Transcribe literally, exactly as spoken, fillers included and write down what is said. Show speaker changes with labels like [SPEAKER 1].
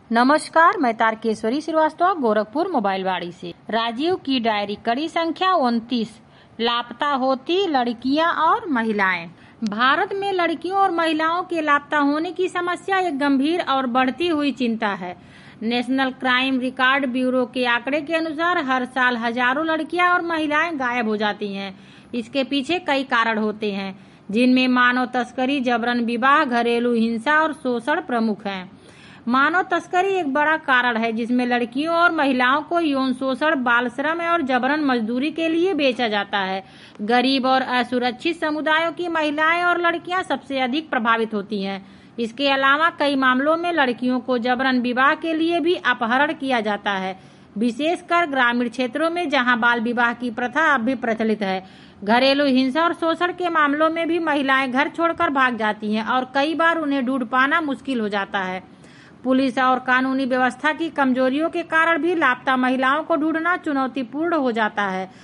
[SPEAKER 1] नमस्कार, मैं तारकेश्वरी श्रीवास्तव गोरखपुर मोबाइलवाड़ी से। राजीव की डायरी कड़ी संख्या उनतीस, लापता होती लड़कियां और महिलाएं। भारत में लड़कियों और महिलाओं के लापता होने की समस्या एक गंभीर और बढ़ती हुई चिंता है। नेशनल क्राइम रिकॉर्ड ब्यूरो के आंकड़े के अनुसार हर साल हजारों लड़कियां और महिलाएं गायब हो जाती हैं। इसके पीछे कई कारण होते हैं, जिनमें मानव तस्करी, जबरन विवाह, घरेलू हिंसा और शोषण प्रमुख हैं। मानव तस्करी एक बड़ा कारण है, जिसमें लड़कियों और महिलाओं को यौन शोषण, बाल श्रम और जबरन मजदूरी के लिए बेचा जाता है। गरीब और असुरक्षित समुदायों की महिलाएं और लड़कियां सबसे अधिक प्रभावित होती हैं। इसके अलावा कई मामलों में लड़कियों को जबरन विवाह के लिए भी अपहरण किया जाता है, विशेषकर ग्रामीण क्षेत्रों में, जहां बाल विवाह की प्रथा अब भी प्रचलित है। घरेलू हिंसा और शोषण के मामलों में भी महिलाएं घर छोड़कर भाग जाती हैं और कई बार उन्हें ढूंढ पाना मुश्किल हो जाता है। पुलिस और कानूनी व्यवस्था की कमजोरियों के कारण भी लापता महिलाओं को ढूंढना चुनौतीपूर्ण हो जाता है।